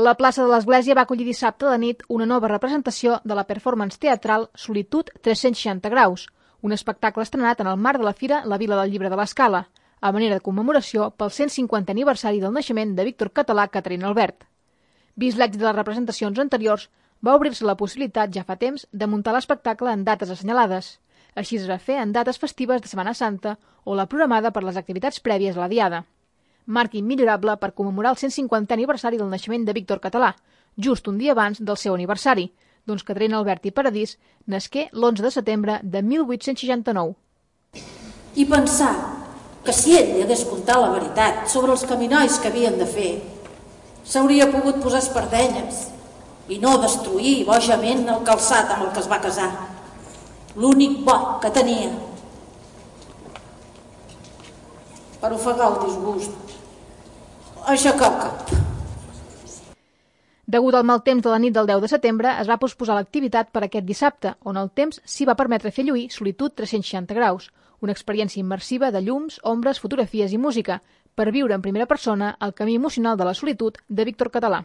La plaça de l'Església va acollir dissabte a la nit una nova representació de la performance teatral Solitud 360 graus, un espectacle estrenat en el marc de la Fira La Vila del Llibre de l'Escala, a manera de commemoració pel 150è aniversari del naixement de Víctor Català Catherine Albert. Vist l'èxit de les representacions anteriors, va obrir-se la possibilitat ja fa temps de muntar l'espectacle en dates assenyalades. Així es va fer en dates festives de Setmana Santa o la programada per les activitats prèvies a la Diada. Marc immillorable per commemorar el 150è aniversari del naixement de Víctor Català, just un dia abans del seu aniversari, doncs Catherine Albert i Paradís nasqué l'11 de setembre de 1869. I pensar que si ell li hagués contat la veritat sobre els caminois que havien de fer, s'hauria pogut posar espardenyes i no destruir bojament el calçat amb el que es va casar, l'únic bo que tenia. Per ofegar el disgust, aixecar el cap. Degut al mal temps de la nit del 10 de setembre, es va posposar l'activitat per aquest dissabte, on el temps s'hi va permetre fer lluir Solitud 360 graus, una experiència immersiva de llums, ombres, fotografies i música, per viure en primera persona el camí emocional de la solitud de Víctor Català.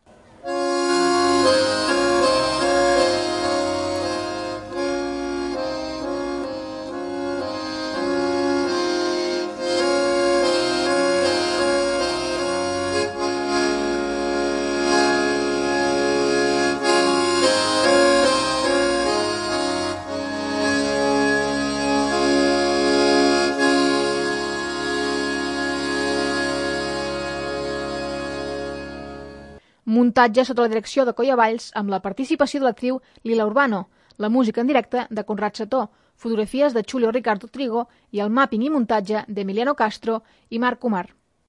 Muntatge sota la direcció de Coia Valls amb la participació de l'actriu Lila Urbano, la música en directe de Conrad Sató, fotografies de Julio Ricardo Trigo i el mapping i muntatge d'Emiliano Castro i Marc Omar.